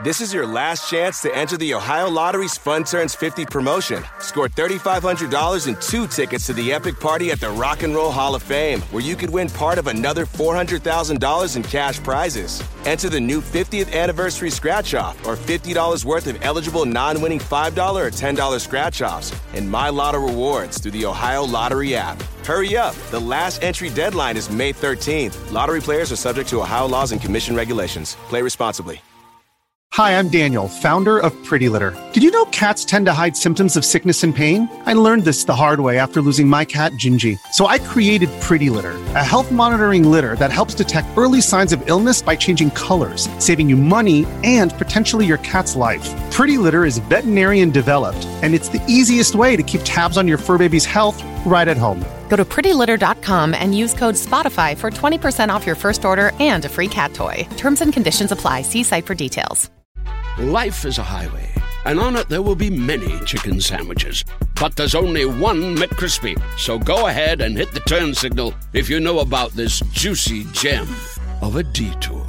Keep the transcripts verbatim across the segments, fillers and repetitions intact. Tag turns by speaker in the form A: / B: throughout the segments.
A: This is your last chance to enter the Ohio Lottery's Fun Turns fifty promotion. Score three thousand five hundred dollars and two tickets to the epic party at the Rock and Roll Hall of Fame, where you could win part of another four hundred thousand dollars in cash prizes. Enter the new fiftieth anniversary scratch-off or fifty dollars worth of eligible non-winning five dollars or ten dollars scratch-offs and My Lotto rewards through the Ohio Lottery app. Hurry up. The last entry deadline is May thirteenth. Lottery players are subject to Ohio laws and commission regulations. Play responsibly.
B: Hi, I'm Daniel, founder of Pretty Litter. Did you know cats tend to hide symptoms of sickness and pain? I learned this the hard way after losing my cat, Gingy. So I created Pretty Litter, a health monitoring litter that helps detect early signs of illness by changing colors, saving you money and potentially your cat's life. Pretty Litter is veterinarian developed, and it's the easiest way to keep tabs on your fur baby's health right at home.
C: Go to pretty litter dot com and use code SPOTIFY for twenty percent off your first order and a free cat toy. Terms and conditions apply. See site for details.
D: Life is a highway, and on it there will be many chicken sandwiches. But there's only one McCrispy. So go ahead and hit the turn signal if you know about this juicy gem of a detour.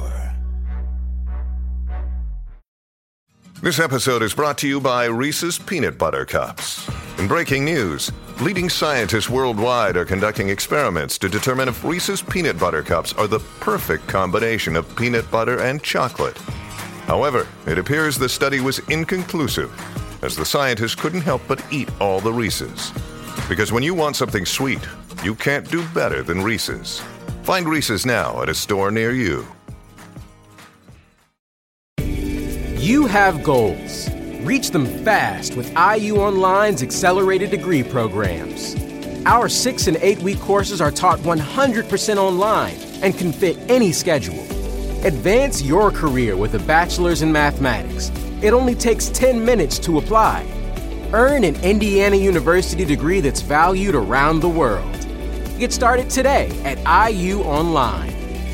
E: This episode is brought to you by Reese's Peanut Butter Cups. In breaking news, leading scientists worldwide are conducting experiments to determine if Reese's Peanut Butter Cups are the perfect combination of peanut butter and chocolate. However, it appears the study was inconclusive, as the scientists couldn't help but eat all the Reese's. Because when you want something sweet, you can't do better than Reese's. Find Reese's now at a store near you.
F: You have goals. Reach them fast with I U Online's accelerated degree programs. Our six and eight week courses are taught one hundred percent online and can fit any schedule. Advance your career with a bachelor's in mathematics. It only takes ten minutes to apply. Earn an Indiana University degree that's valued around the world. Get started today at I U Online.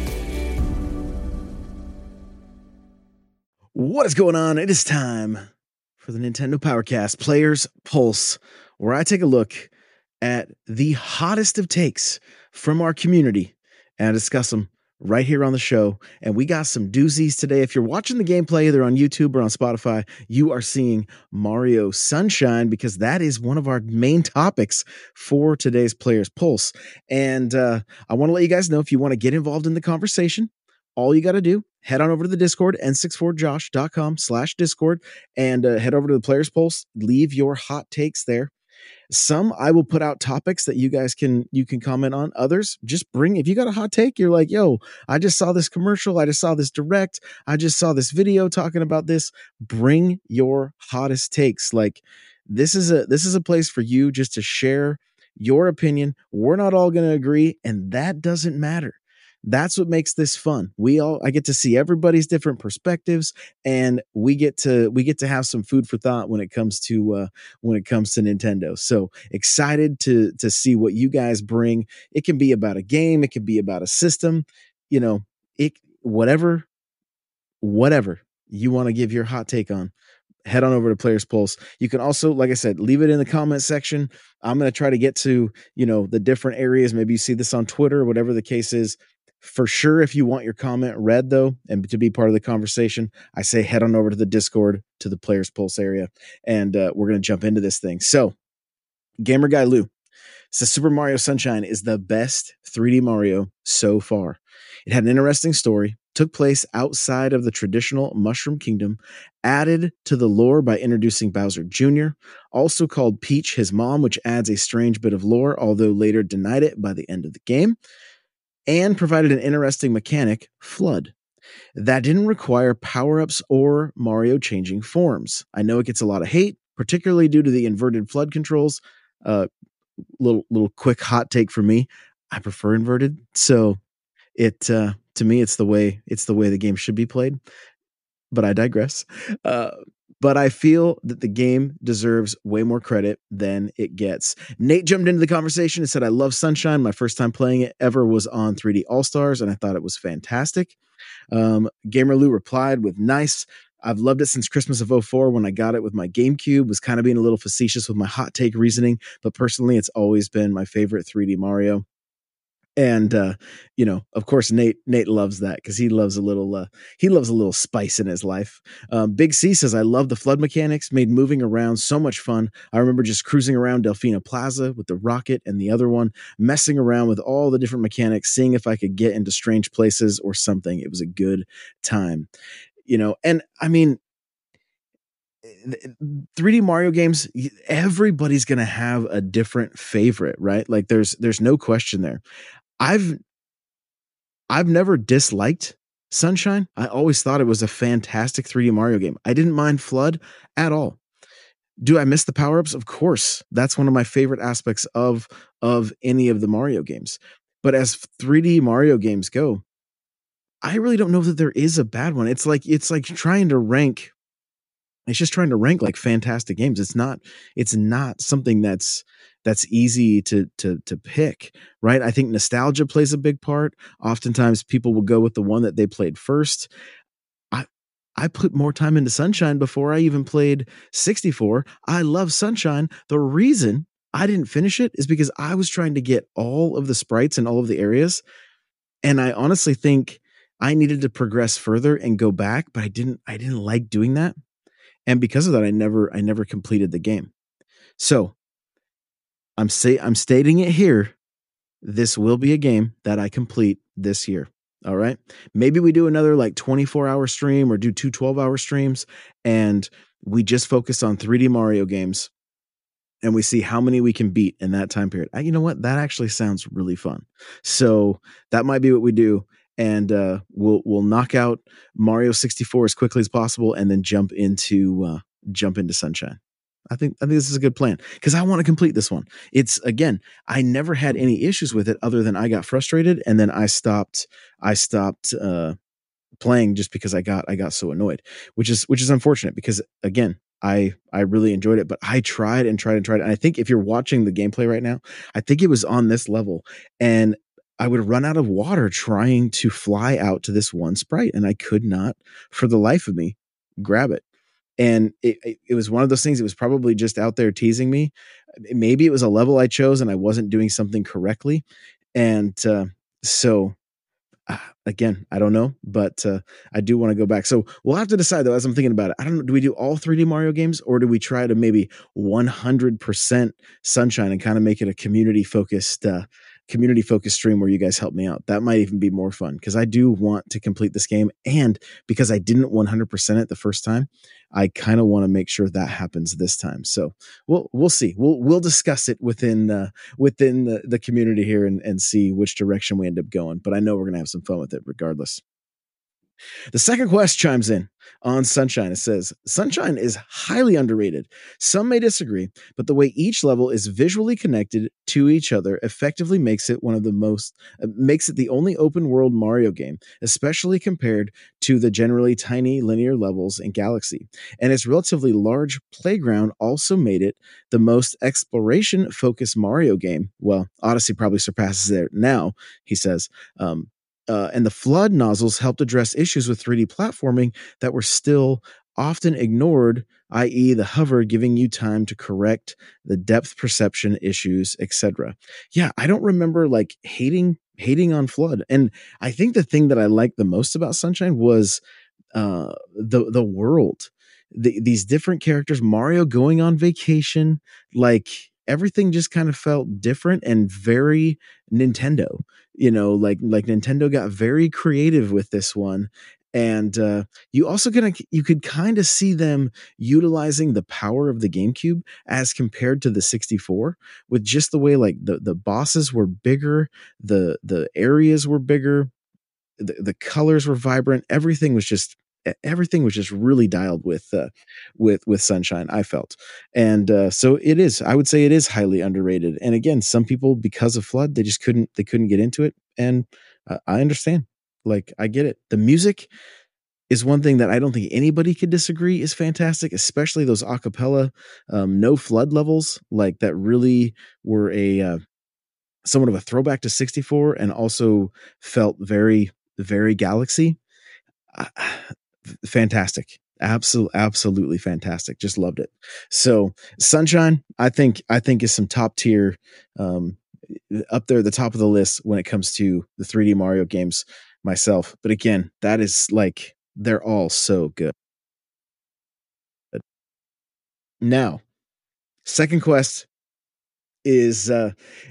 G: What is going on? It is time for the Nintendo Powercast Players Pulse, where I take a look at the hottest of takes from our community and I discuss them right here on the show. And we got some doozies today. If you're watching the gameplay either on YouTube or on Spotify, you are seeing Mario Sunshine, because that is one of our main topics for today's Players Pulse. And uh, I want to let you guys know, if you want to get involved in the conversation, all you got to do, head on over to the Discord, n six four josh dot com slash Discord, and uh, head over to the Players Pulse. Leave your hot takes there. Some I will put out topics that you guys can you can comment on. Others, just bring, if you got a hot take, you're like, yo, I just saw this commercial, I just saw this direct, I just saw this video talking about this. Bring your hottest takes. Like, this is a this is a place for you just to share your opinion. We're not all going to agree, and that doesn't matter. That's what makes this fun. We all, I get to see everybody's different perspectives, and we get to, we get to have some food for thought when it comes to, uh, when it comes to Nintendo. So excited to, to see what you guys bring. It can be about a game. It can be about a system, you know, it, whatever, whatever you want to give your hot take on. Head on over to Players Pulse. You can also, like I said, leave it in the comment section. I'm going to try to get to, you know, the different areas. Maybe you see this on Twitter, or whatever the case is. For sure, if you want your comment read, though, and to be part of the conversation, I say head on over to the Discord, to the Players Pulse area, and uh, we're going to jump into this thing. So, Gamer Guy Lou says Super Mario Sunshine is the best three D Mario so far. It had an interesting story, took place outside of the traditional Mushroom Kingdom, added to the lore by introducing Bowser Junior, also called Peach his mom, which adds a strange bit of lore, although later denied it by the end of the game, and provided an interesting mechanic, Flood, that didn't require power-ups or Mario changing forms. I know it gets a lot of hate, particularly due to the inverted Flood controls. Uh, little little quick hot take for me: I prefer inverted, so it uh, to me it's the way it's the way the game should be played. But I digress. Uh, But I feel that the game deserves way more credit than it gets. Nate jumped into the conversation and said, I love Sunshine. My first time playing it ever was on three D All-Stars, and I thought it was fantastic. Um, Gamer Lou replied with, nice. I've loved it since Christmas of oh four when I got it with my GameCube. Was kind of being a little facetious with my hot take reasoning, but personally, it's always been my favorite three D Mario. And, uh, you know, of course, Nate, Nate loves that because he loves a little, uh, he loves a little spice in his life. Um, Big C says, I love the flood mechanics, made moving around so much fun. I remember just cruising around Delfina Plaza with the rocket and the other one, messing around with all the different mechanics, seeing if I could get into strange places or something. It was a good time, you know, and I mean, three D Mario games, everybody's going to have a different favorite, right? Like there's, there's no question there. I've I've never disliked Sunshine. I always thought it was a fantastic three D Mario game. I didn't mind Flood at all. Do I miss the power-ups? Of course. That's one of my favorite aspects of of any of the Mario games. But as three D Mario games go, I really don't know that there is a bad one. It's like it's like trying to rank It's just trying to rank like fantastic games. It's not it's not something that's that's easy to to to pick, right? I think nostalgia plays a big part. Oftentimes people will go with the one that they played first. I I put more time into Sunshine before I even played sixty-four. I love Sunshine. The reason I didn't finish it is because I was trying to get all of the sprites in all of the areas. And I honestly think I needed to progress further and go back, but I didn't I didn't like doing that. And because of that, I never I never completed the game. So I'm say I'm stating it here. This will be a game that I complete this year. All right. Maybe we do another like twenty-four hour stream or do two twelve hour streams and we just focus on three D Mario games and we see how many we can beat in that time period. I, you know what? That actually sounds really fun. So that might be what we do. And uh, we'll we'll knock out Mario sixty-four as quickly as possible, and then jump into uh, jump into Sunshine. I think I think this is a good plan because I want to complete this one. It's again, I never had any issues with it other than I got frustrated, and then I stopped. I stopped uh, playing just because I got I got so annoyed, which is which is unfortunate because again, I I really enjoyed it, but I tried and tried and tried. And I think if you're watching the gameplay right now, I think it was on this level, and I would run out of water trying to fly out to this one sprite, and I could not, for the life of me, grab it. And it, it, it was one of those things. It was probably just out there teasing me. Maybe it was a level I chose and I wasn't doing something correctly. And uh, so, uh, again, I don't know, but uh, I do want to go back. So we'll have to decide, though, as I'm thinking about it. I don't know. Do we do all three D Mario games, or do we try to maybe one hundred percent Sunshine and kind of make it a community focused uh, community focused stream where you guys help me out? That might even be more fun because I do want to complete this game. And because I didn't one hundred percent it the first time, I kind of want to make sure that happens this time. So we'll, we'll see. We'll, we'll discuss it within, uh, within the, the community here and, and see which direction we end up going. But I know we're going to have some fun with it regardless. The second quest chimes in on Sunshine. It says, Sunshine is highly underrated. Some may disagree, but the way each level is visually connected to each other effectively makes it one of the most, uh, makes it the only open world Mario game, especially compared to the generally tiny linear levels in Galaxy. And its relatively large playground also made it the most exploration focused Mario game. Well, Odyssey probably surpasses it now, he says. Um, Uh, and the flood nozzles helped address issues with three D platforming that were still often ignored, that is the hover giving you time to correct the depth perception issues, et cetera. Yeah, I don't remember like hating hating on Flood. And I think the thing that I liked the most about Sunshine was uh, the the world. The, these different characters, Mario going on vacation, like everything just kind of felt different and very Nintendo. You know, like like Nintendo got very creative with this one. And uh, you also gonna you could kind of see them utilizing the power of the GameCube as compared to the sixty-four, with just the way like the, the bosses were bigger, the the areas were bigger, the, the colors were vibrant, everything was just everything was just really dialed with uh, with with Sunshine, I felt. And uh, so it is, I would say it is highly underrated. And again, some people, because of Flood, they just couldn't they couldn't get into it. And uh, I understand. Like, I get it. The music is one thing that I don't think anybody could disagree is fantastic, especially those acapella um, no Flood levels, like that really were a uh, somewhat of a throwback to sixty-four and also felt very, very Galaxy. Uh, fantastic. Absolutely, absolutely fantastic. Just loved it. So Sunshine, I think, I think is some top tier, um, up there at the top of the list when it comes to the three D Mario games myself. But again, that is like, they're all so good. Now, Second Quest is uh,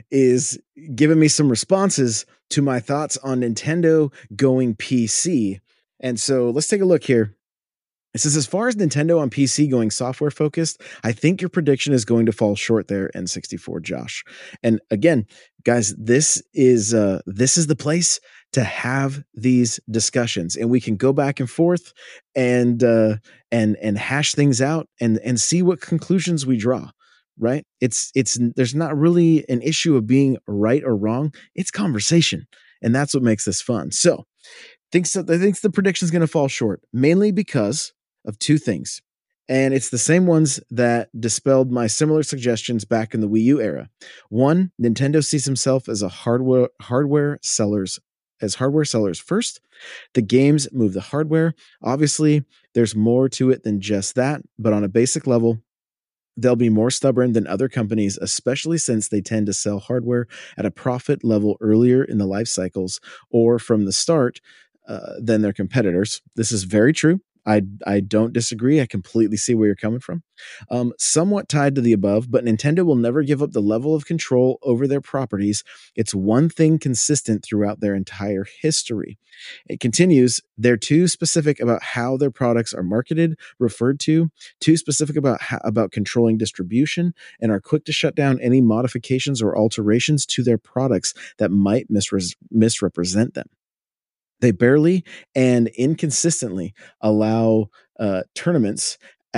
G: is giving me some responses to my thoughts on Nintendo going P C. And so let's take a look here. It says, as far as Nintendo on P C going software focused, I think your prediction is going to fall short there, N sixty-four Josh. And again, guys, this is uh, this is the place to have these discussions, and we can go back and forth and uh, and and hash things out and and see what conclusions we draw. Right? It's it's there's not really an issue of being right or wrong. It's conversation, and that's what makes this fun. So, thinks that I think the prediction is going to fall short, mainly because of two things. And it's the same ones that dispelled my similar suggestions back in the Wii U era. One, Nintendo sees himself as a hardware hardware sellers as hardware sellers first. The games move the hardware. Obviously, there's more to it than just that, but on a basic level, they'll be more stubborn than other companies, especially since they tend to sell hardware at a profit level earlier in the life cycles or from the start uh, than their competitors. This is very true. I I don't disagree. I completely see where you're coming from. Um, somewhat tied to the above, but Nintendo will never give up the level of control over their properties. It's one thing consistent throughout their entire history. It continues, they're too specific about how their products are marketed, referred to, too specific about how, about controlling distribution, and are quick to shut down any modifications or alterations to their products that might misre- misrepresent them. They barely and inconsistently allow uh, tournaments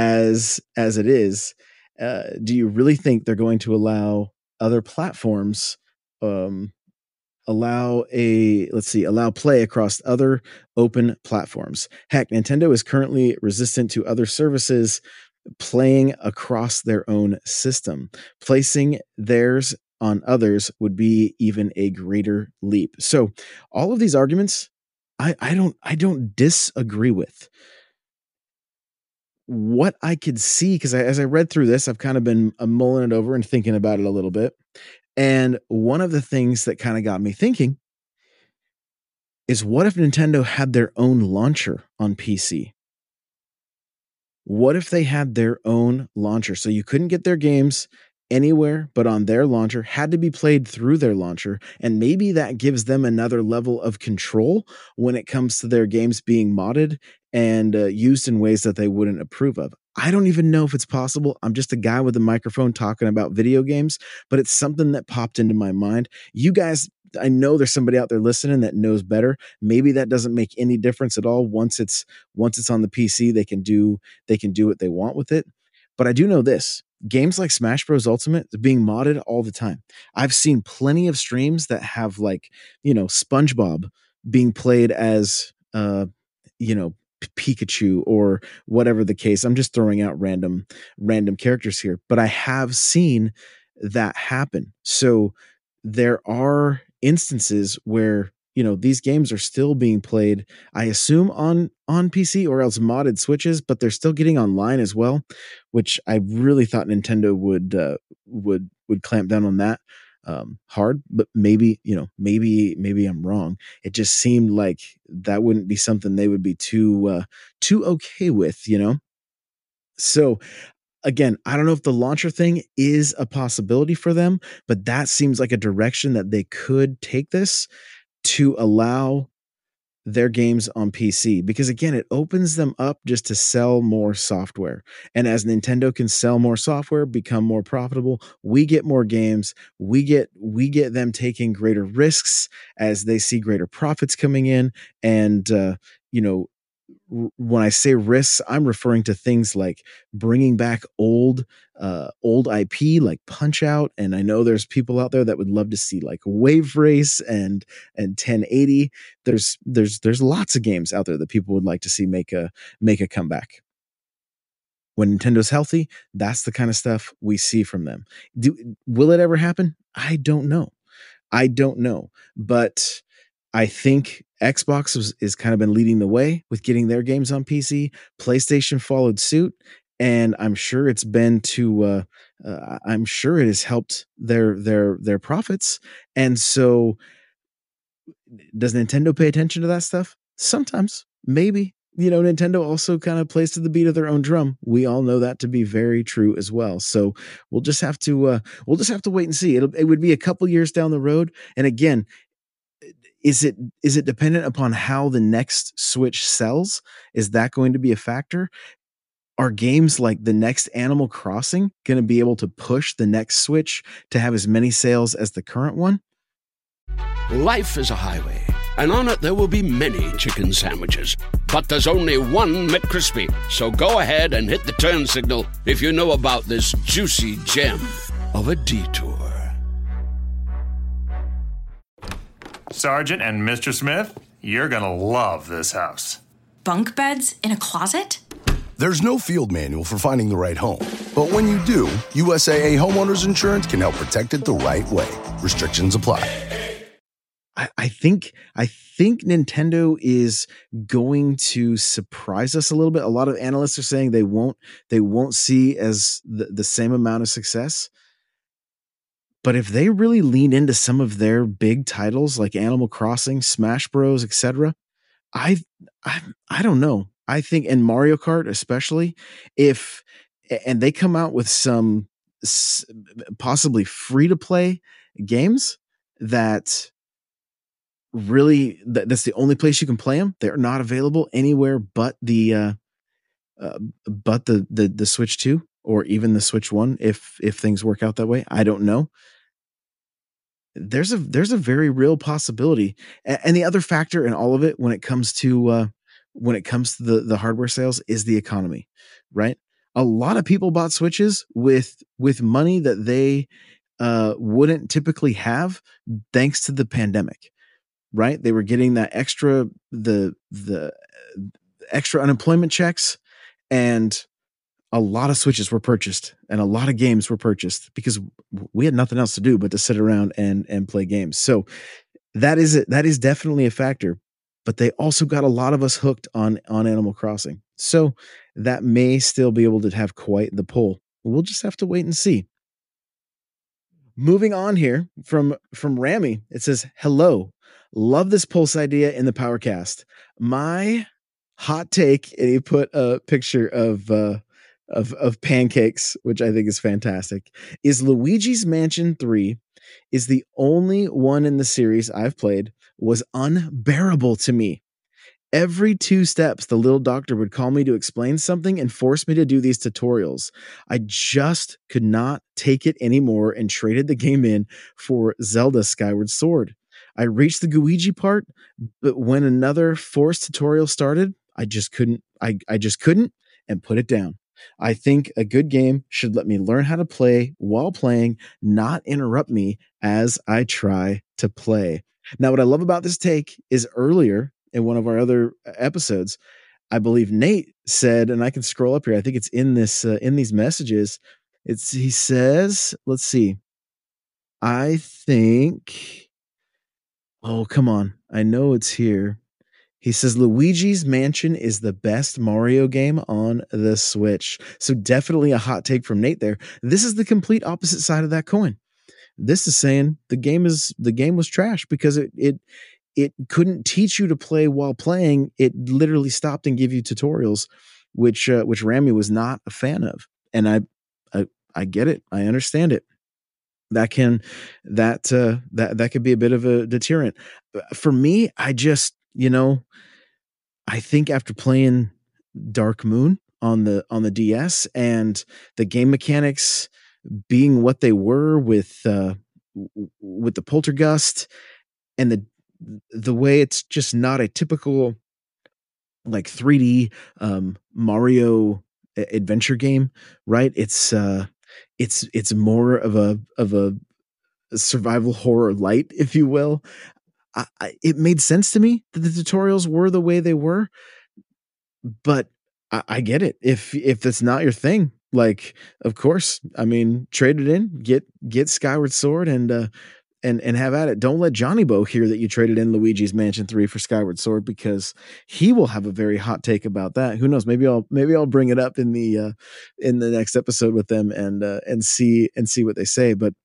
G: as as it is. Uh, do you really think they're going to allow other platforms um, allow a let's see allow play across other open platforms? Heck, Nintendo is currently resistant to other services playing across their own system. Placing theirs on others would be even a greater leap. So all of these arguments, I, I don't I don't disagree with. What I could see, because as I read through this, I've kind of been uh, mulling it over and thinking about it a little bit. And one of the things that kind of got me thinking is, what if Nintendo had their own launcher on P C? What if they had their own launcher? So you couldn't get their games anywhere but on their launcher, had to be played through their launcher, and maybe that gives them another level of control when it comes to their games being modded and uh, used in ways that they wouldn't approve of. I don't even know if it's possible. I'm just a guy with a microphone talking about video games, but it's something that popped into my mind. You guys, I know there's somebody out there listening that knows better. Maybe that doesn't make any difference at all. Once it's once it's on the P C, they can do they can do what they want with it. But I do know this. Games like Smash Bros. Ultimate is being modded all the time. I've seen plenty of streams that have, like, you know, SpongeBob being played as, uh, you know, P- Pikachu or whatever the case. I'm just throwing out random, random characters here, but I have seen that happen. So there are instances where, you know, these games are still being played, I assume on, on P C or else modded Switches, but they're still getting online as well, which I really thought Nintendo would, uh, would, would clamp down on that um, hard, but maybe, you know, maybe, maybe I'm wrong. It just seemed like that wouldn't be something they would be too, uh, too okay with, you know? So again, I don't know if the launcher thing is a possibility for them, but that seems like a direction that they could take this to allow their games on P C, because again, it opens them up just to sell more software. And as Nintendo can sell more software, become more profitable, we get more games, we get we get them taking greater risks as they see greater profits coming in. And uh, you know, when I say risks, I'm referring to things like bringing back old, uh, old I P like Punch Out. And I know there's people out there that would love to see like Wave Race and and ten eighty. There's there's there's lots of games out there that people would like to see make a make a comeback. When Nintendo's healthy, that's the kind of stuff we see from them. Do will it ever happen? I don't know. I don't know, but I think Xbox is, is kind of been leading the way with getting their games on P C. PlayStation followed suit. and I'm sure it's been to uh, uh, I'm sure it has helped their their their profits. And so, does Nintendo pay attention to that stuff? Sometimes, maybe. You know, Nintendo also kind of plays to the beat of their own drum. We all know that to be very true as well. So we'll just have to uh, we'll just have to wait and see. It'll, it would be a couple years down the road. And again, is it is it dependent upon how the next Switch sells? Is that going to be a factor? Are games like the next Animal Crossing going to be able to push the next Switch to have as many sales as the current one?
D: Life is a highway, and on it there will be many chicken sandwiches. But there's only one McCrispy. So go ahead and hit the turn signal if you know about this juicy gem of a detour.
H: Sergeant and Mister Smith, you're gonna love this house.
I: Bunk beds in a closet?
J: There's no field manual for finding the right home. But when you do, U S A A Homeowners Insurance can help protect it the right way. Restrictions apply.
G: I, I think I think Nintendo is going to surprise us a little bit. A lot of analysts are saying they won't they won't see as the, the same amount of success. But if they really lean into some of their big titles like Animal Crossing, Smash Bros, et cetera, I I I don't know. I think, and Mario Kart especially, if and they come out with some possibly free to play games that really that, that's the only place you can play them. They're not available anywhere but the uh, uh but the the the Switch two or even the Switch one if if things work out that way. I don't know. There's a there's a very real possibility. And, and the other factor in all of it when it comes to uh when it comes to the the hardware sales is the economy, right? A lot of people bought Switches with with money that they uh wouldn't typically have thanks to the pandemic. Right? They were getting that extra, the, the extra unemployment checks, and a lot of Switches were purchased and a lot of games were purchased because we had nothing else to do but to sit around and, and play games. So that is, it. That is definitely a factor, but they also got a lot of us hooked on, on Animal Crossing. So that may still be able to have quite the pull. We'll just have to wait and see. Moving on here from, from Rami, it says, hello. Love this Pulse idea in the Powercast. My hot take, and he put a picture of uh, of of pancakes, which I think is fantastic, is Luigi's Mansion three is the only one in the series I've played was unbearable to me. Every two steps, the little doctor would call me to explain something and force me to do these tutorials. I just could not take it anymore and traded the game in for Zelda Skyward Sword. I reached the Luigi part, but when another forced tutorial started, I just couldn't, I, I just couldn't and put it down. I think a good game should let me learn how to play while playing, not interrupt me as I try to play. Now, what I love about this take is earlier in one of our other episodes, I believe Nate said, and I can scroll up here. I think it's in this, uh, in these messages. It's, he says, let's see. I think, oh, come on. I know it's here. He says Luigi's Mansion is the best Mario game on the Switch. So definitely a hot take from Nate there. This is the complete opposite side of that coin. This is saying the game is the game was trash because it it it couldn't teach you to play while playing. It literally stopped and gave you tutorials, which uh, which Rami was not a fan of. And I I I get it. I understand it. That can that uh, that that could be a bit of a deterrent for me. I just, you know, I think after playing Dark Moon on the on the D S and the game mechanics being what they were with uh, with the Poltergust and the the way it's just not a typical like three D um, Mario adventure game, right? It's uh, it's it's more of a of a survival horror light, if you will. I, I, it made sense to me that the tutorials were the way they were, but I, I get it. If if that's not your thing, like, of course, I mean, trade it in, get get Skyward Sword, and uh, and and have at it. Don't let Johnny Bo hear that you traded in Luigi's Mansion three for Skyward Sword, because he will have a very hot take about that. Who knows? Maybe I'll maybe I'll bring it up in the uh, in the next episode with them and uh, and see and see what they say. But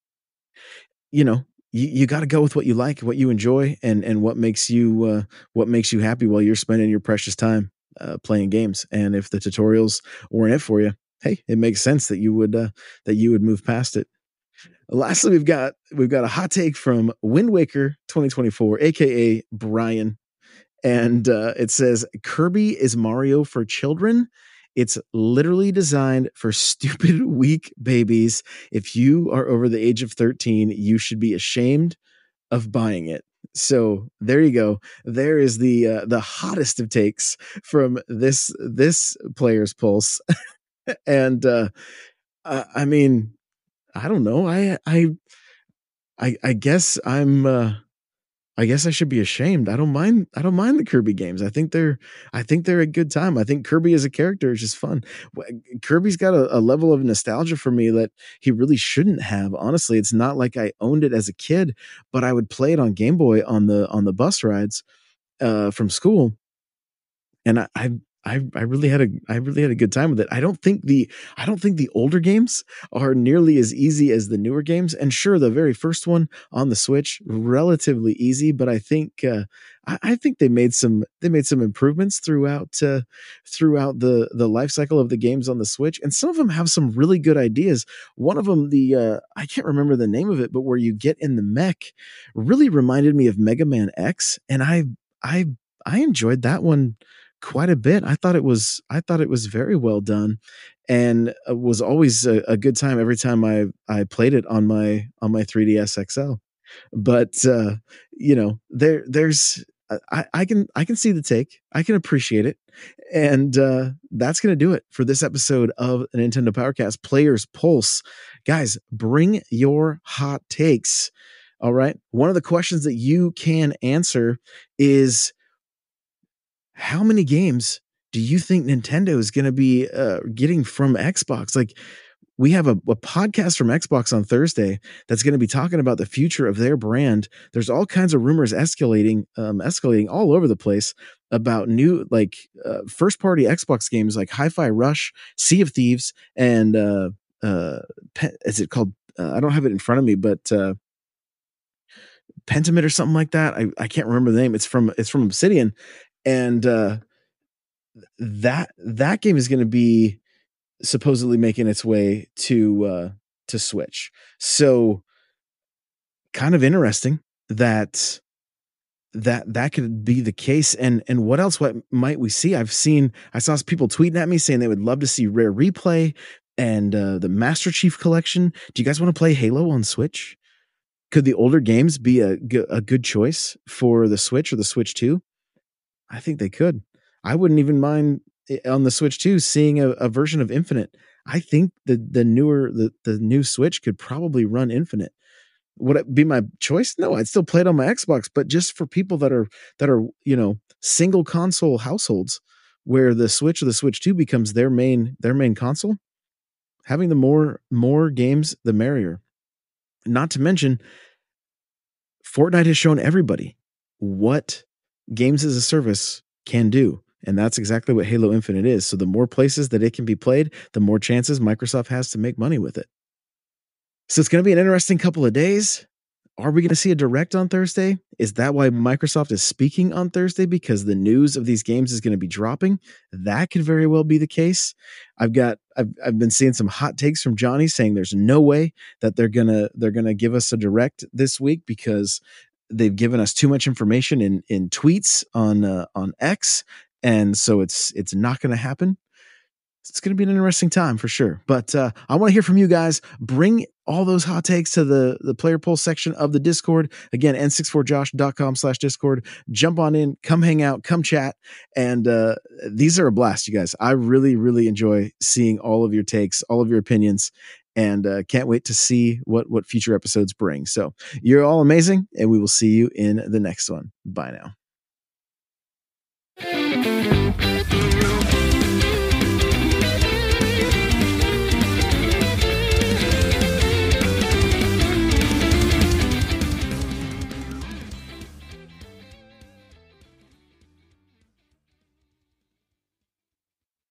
G: you know, you, you got to go with what you like, what you enjoy, and and what makes you uh, what makes you happy while you're spending your precious time uh, playing games. And if the tutorials weren't it for you, hey, it makes sense that you would uh, that you would move past it. Lastly, we've got we've got a hot take from Wind Waker twenty twenty-four, aka Brian, and uh, it says Kirby is Mario for children. It's literally designed for stupid, weak babies. If you are over the age of thirteen, you should be ashamed of buying it. So there you go. There is the uh, the hottest of takes from this this player's pulse, and uh, uh, I mean. I don't know. I, I, I, I guess I'm, uh, I guess I should be ashamed. I don't mind. I don't mind the Kirby games. I think they're, I think they're a good time. I think Kirby as a character is just fun. Kirby's got a, a level of nostalgia for me that he really shouldn't have. Honestly, it's not like I owned it as a kid, but I would play it on Game Boy on the, on the bus rides, uh, from school. And I, I I, I really had a I really had a good time with it. I don't think the I don't think the older games are nearly as easy as the newer games. And sure, the very first one on the Switch, relatively easy, but I think uh, I, I think they made some they made some improvements throughout uh, throughout the the life cycle of the games on the Switch, and some of them have some really good ideas. One of them, the uh, I can't remember the name of it, but where you get in the mech, really reminded me of Mega Man X, and I I I enjoyed that one quite a bit. I thought it was, I thought it was very well done, and it was always a, a good time every time I, I played it on my, on my three D S X L. But, uh, you know, there, there's, I, I can, I can see the take. I can appreciate it. And, uh, that's going to do it for this episode of the Nintendo Powercast Players Pulse. Guys, bring your hot takes. All right. One of the questions that you can answer is, how many games do you think Nintendo is going to be uh, getting from Xbox? Like, we have a, a podcast from Xbox on Thursday that's going to be talking about the future of their brand. There's all kinds of rumors escalating, um, escalating all over the place about new, like, uh, first party Xbox games like Hi-Fi Rush, Sea of Thieves, and uh, uh, Pe- is it called? Uh, I don't have it in front of me, but uh, Pentiment or something like that. I, I can't remember the name. It's from it's from Obsidian. And uh, that that game is going to be supposedly making its way to uh, to Switch. So, kind of interesting that that that could be the case. And and what else? What might we see? I've seen I saw people tweeting at me saying they would love to see Rare Replay and uh, the Master Chief Collection. Do you guys want to play Halo on Switch? Could the older games be a a good choice for the Switch or the Switch two? I think they could. I wouldn't even mind on the Switch two seeing a, a version of Infinite. I think the the newer the, the new Switch could probably run Infinite. Would it be my choice? No, I'd still play it on my Xbox, but just for people that are that are, you know, single console households where the Switch or the Switch two becomes their main their main console, having the more more games the merrier. Not to mention, Fortnite has shown everybody what games as a service can do. And that's exactly what Halo Infinite is. So the more places that it can be played, the more chances Microsoft has to make money with it. So it's going to be an interesting couple of days. Are we going to see a direct on Thursday? Is that why Microsoft is speaking on Thursday? Because the news of these games is going to be dropping? That could very well be the case. I've got, I've, I've been seeing some hot takes from Johnny saying there's no way that they're going to, they're going to give us a direct this week because they've given us too much information in, in tweets on, uh, on X. And so it's, it's not going to happen. It's going to be an interesting time for sure. But uh, I want to hear from you guys. Bring all those hot takes to the, the player poll section of the Discord. Again, n six four josh dot com slash Discord. Jump on in, come hang out, come chat. And uh, these are a blast, you guys. I really, really enjoy seeing all of your takes, all of your opinions, and uh, can't wait to see what, what future episodes bring. So you're all amazing, and we will see you in the next one. Bye now.